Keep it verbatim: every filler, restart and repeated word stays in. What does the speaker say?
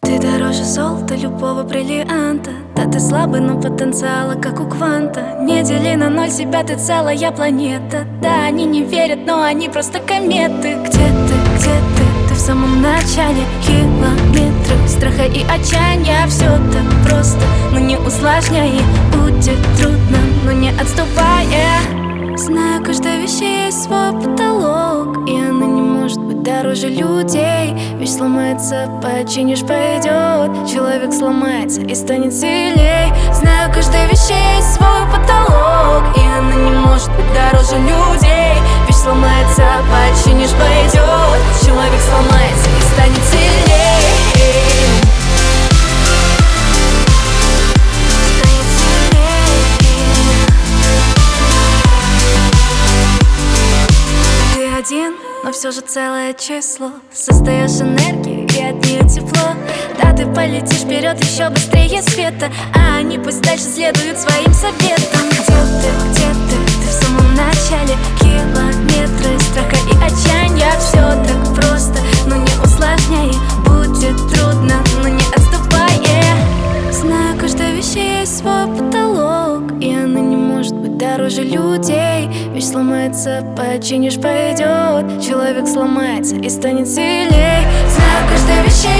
Ты дороже золота, любого бриллианта. Да ты слабый, но потенциала, как у кванта. Не дели на ноль себя, ты целая планета. Да, они не верят, но они просто кометы. Где ты, где ты? Ты в самом начале. Километры страха и отчаяния. Все так просто, но не усложняй. Будет трудно, но не отступая. Знаю, каждой вещи есть свой потолок, и она не может быть дороже людей. Вещь сломается, починишь, пойдет. Человек сломается и станет сильней. Знаю, каждой вещи есть свой потолок, и она не может быть дороже людей. Вещь сломается, починишь, пойдет. Человек сломается и станет сильней. Один, но все же целое число. Создаешь энергию и от нее тепло. Да, ты полетишь вперед еще быстрее света, а они пусть дальше следуют своим советам. Где ты, где ты? Ты в самом начале. Километры страха и отчаяния. Все так просто, но не усложняй. Будет трудно, но не отступай. Знаю, каждой вещи есть свой потолок, и она не может быть дороже людей. Вещь сломается, починишь, пойдет. Человек сломается и станет сильней. Знаю, каждой вещи